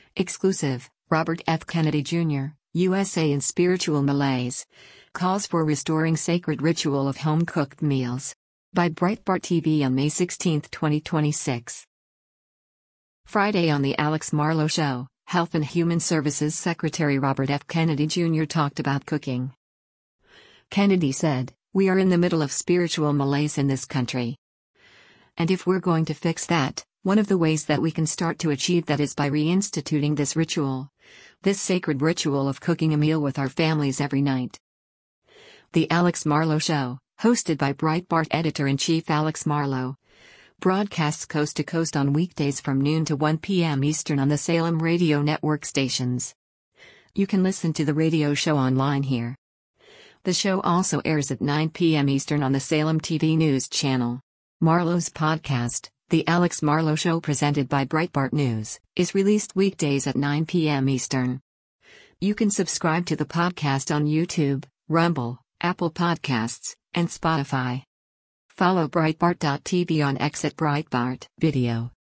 Exclusive, Robert F. Kennedy Jr., USA in Spiritual Malaise. Calls for restoring sacred ritual of home-cooked meals. By Breitbart TV on May 16, 2026. Friday on The Alex Marlow Show, Health and Human Services Secretary Robert F. Kennedy Jr. talked about cooking. Kennedy said, "We are in the middle of spiritual malaise in this country. And if we're going to fix that, one of the ways that we can start to achieve that is by reinstituting this ritual. This sacred ritual of cooking a meal with our families every night." The Alex Marlow Show, hosted by Breitbart Editor-in-Chief Alex Marlow, broadcasts coast to coast on weekdays from noon to 1 p.m. Eastern on the Salem Radio Network stations. You can listen to the radio show online here. The show also airs at 9 p.m. Eastern on the Salem TV News channel. Marlow's podcast, The Alex Marlow Show presented by Breitbart News, is released weekdays at 9 p.m. Eastern. You can subscribe to the podcast on YouTube, Rumble, Apple Podcasts, and Spotify. Follow Breitbart.tv on X at Breitbart Video.